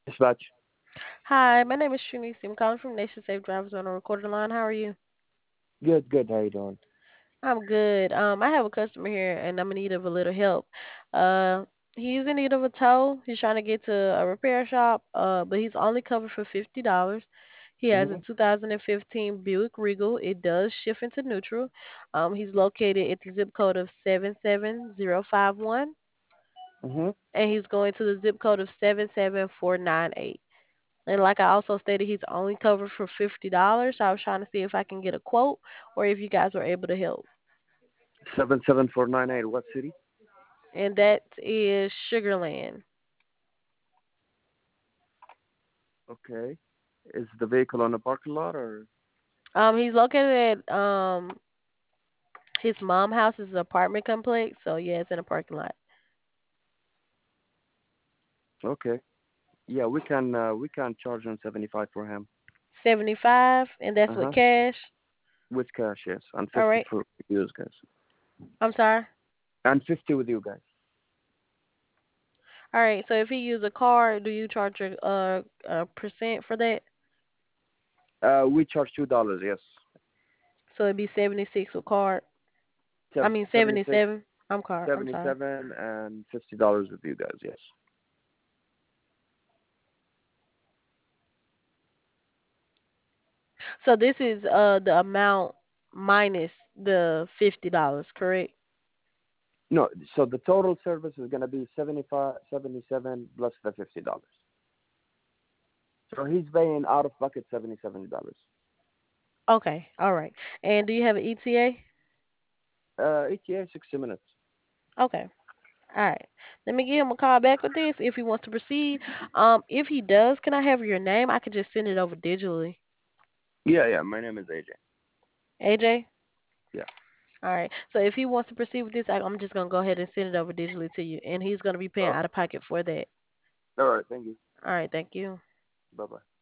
Dispatch. Hi, my name is Shanice. I'm calling from Nation Safe Drivers on a recorded line. How are you? Good, good. How you doing? I'm good. I have a customer here and I'm in need of a little help. Uh, he's in need of a tow. He's trying to get to a repair shop, but he's only covered for $50. He has a Mhm. 2015 Buick Regal. It does shift into neutral. He's located at the zip code of 77051, Mhm. and he's going to the zip code of 77498. And like I also stated, he's only covered for $50. So I was trying to see if I can get a quote or if you guys were able to help. 77498. What city? And that is Sugarland. Okay. Is the vehicle on a parking lot or? He's located at his mom house is an apartment complex, so yeah, it's in a parking lot. Okay. Yeah, we can charge him 75 for him. 75, and that's Uh with huh. cash. With cash, yes, and All 50 right. for you guys, I'm sorry. and 50 with you guys. All right. So if he use a card, do you charge a percent for that? We charge $2. Yes. So it'd be 76 with card. I mean 76, 77. I'm card. I'm sorry. 77, and $50 with you guys. Yes. So this is the amount minus the $50, correct? No. So the total service is gonna be 75, 77 plus the $50. So he's paying out of pocket $77. Okay, all right. And do you have an ETA? ETA 60 minutes. Okay. All right. Let me give him a call back with this if he wants to proceed. If he does, can I have your name? I could just send it over digitally. Yeah, yeah. My name is AJ. AJ? Yeah. All right. So if he wants to proceed with this, I'm just gonna go ahead and send it over digitally to you, and he's gonna be paying Oh, out of pocket for that. all right. Thank you. All right. Thank you. Bye bye.